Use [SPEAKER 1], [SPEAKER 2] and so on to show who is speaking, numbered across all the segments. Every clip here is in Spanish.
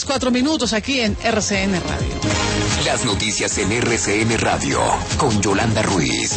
[SPEAKER 1] 2:04 aquí en RCN Radio.
[SPEAKER 2] Las noticias en RCN Radio con Yolanda Ruiz.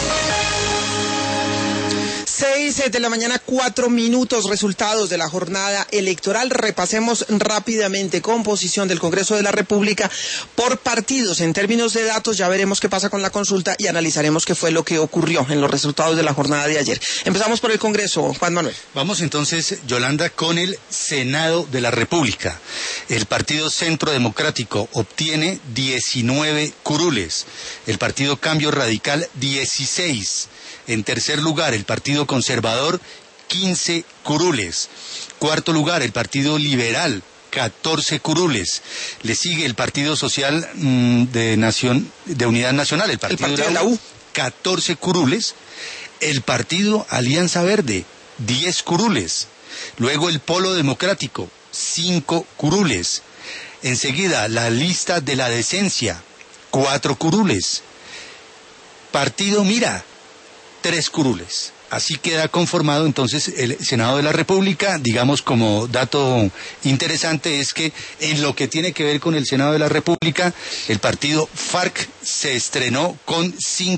[SPEAKER 3] 6 de la mañana, 4 minutos, resultados de la jornada electoral. Repasemos rápidamente composición del Congreso de la República por partidos. En términos de datos, ya veremos qué pasa con la consulta y analizaremos qué fue lo que ocurrió en los resultados de la jornada de ayer. Empezamos por el Congreso, Juan Manuel.
[SPEAKER 4] Vamos entonces, Yolanda, con el Senado de la República. El Partido Centro Democrático obtiene 19 curules. El Partido Cambio Radical, 16. En tercer lugar, el Partido Conservador, 15 curules. Cuarto lugar, el Partido Liberal, 14 curules. Le sigue el Partido Social de Unidad Nacional, el Partido
[SPEAKER 3] de la U,
[SPEAKER 4] 14 curules. El Partido Alianza Verde, 10 curules. Luego el Polo Democrático, 5 curules. Enseguida, la Lista de la Decencia, 4 curules. Partido Mira, 3 curules. Así queda conformado entonces el Senado de la República. Digamos, como dato interesante es que en lo que tiene que ver con el Senado de la República, el partido FARC se estrenó con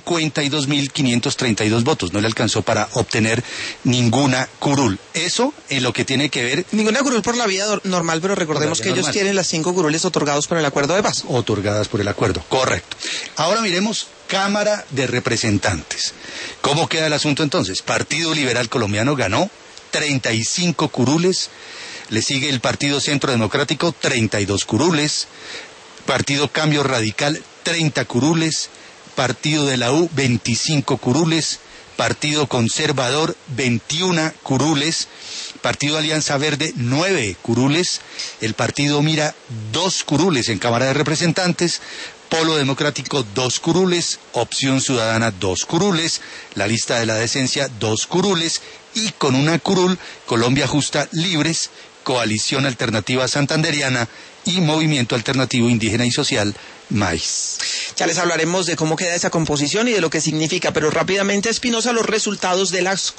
[SPEAKER 4] 52.532 votos. No le alcanzó para obtener ninguna curul. Eso en lo que tiene que ver...
[SPEAKER 3] Ninguna curul por la vía normal, pero recordemos que ellos tienen las 5 curules otorgados por el acuerdo de paz.
[SPEAKER 4] Otorgadas por el acuerdo, correcto. Ahora miremos Cámara de Representantes. ¿Cómo queda el asunto entonces? Partido Liberal Colombiano ganó 35 curules, le sigue el Partido Centro Democrático, 32 curules, Partido Cambio Radical, 30 curules, Partido de la U, 25 curules, Partido Conservador, 21 curules, Partido Alianza Verde, 9 curules, el Partido Mira, 2 curules en Cámara de Representantes, Polo Democrático, 2 curules, Opción Ciudadana, 2 curules, la Lista de la Decencia, 2 curules, y con una curul, Colombia Justa Libres, Coalición Alternativa Santanderiana y Movimiento Alternativo Indígena y Social, MAIS.
[SPEAKER 3] Ya les hablaremos de cómo queda esa composición y de lo que significa, pero rápidamente, Espinosa, los resultados de las